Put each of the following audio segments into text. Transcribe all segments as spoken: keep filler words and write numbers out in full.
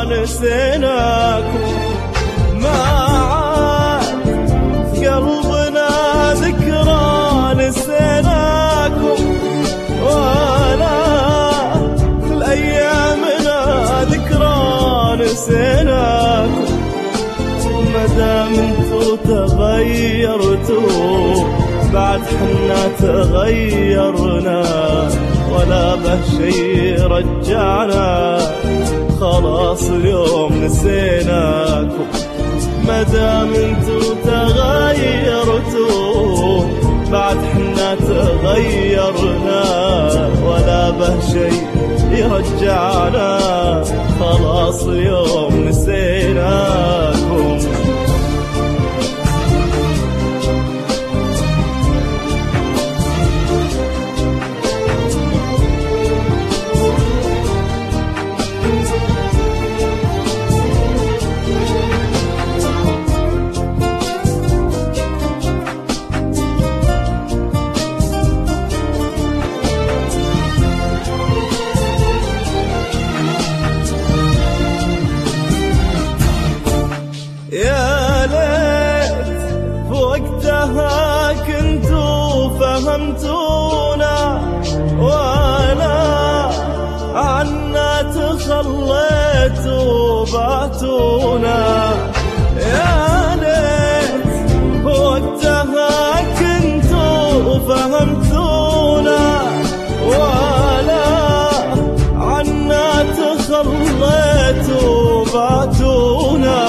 نسيناكم. ما عاد في قلبنا ذكرى نسيناكم، ولا في الأيامنا ذكرى نسيناكم. مدام انتو تغيرتوا بعد حنا تغيرنا، ولا به شي رجعنا، خلاص اليوم نسيناكم. مدام انتو تغيرتوا بعد حنا تغيرنا، ولا به شي يرجعنا، خلاص اليوم نسيناكم. يا ليت وقتها كنتوا فهمتونا، ولا عنا تخليتوا بعتونا. يا ليت وقتها كنتوا فهمتونا، ولا عنا تخليتوا بعتونا.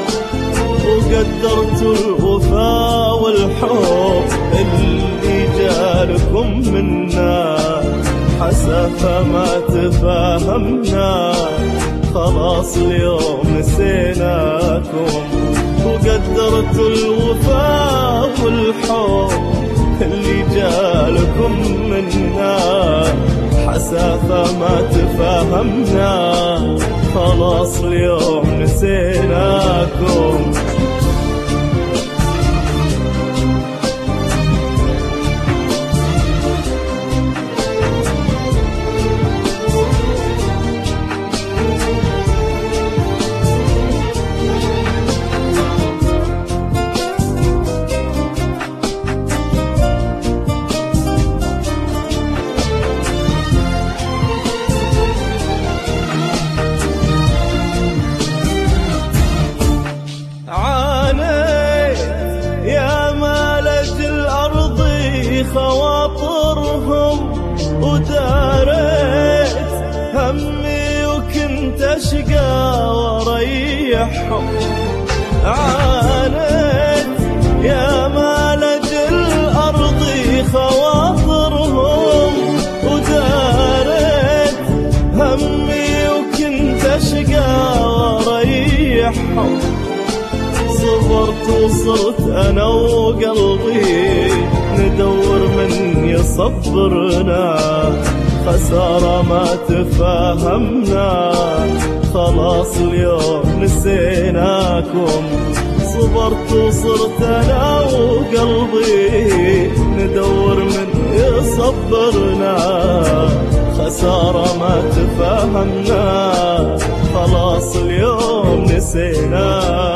وقدرتوا الوفا والحب اللي جالكم منا، حسافة ما تفاهمنا، خلاص اليوم نسيناكم. وقدرتوا الوفا والحب اللي جالكم منا، حسافة ما تفاهمنا، خلاص اليوم نسيناكم. خواطرهم وداريت همي وكنت أشقى وريحهم. عانيت يا مالج الأرض خواطرهم وداريت همي وكنت أشقى وريحهم. صبرت وصرت أنا وقلبي ندور من يصبرنا، خسارة ما تفاهمنا، خلاص اليوم نسيناكم. صبرت وصرت أنا وقلبي ندور من يصبرنا، خسارة ما تفاهمنا، خلاص اليوم نسيناكم.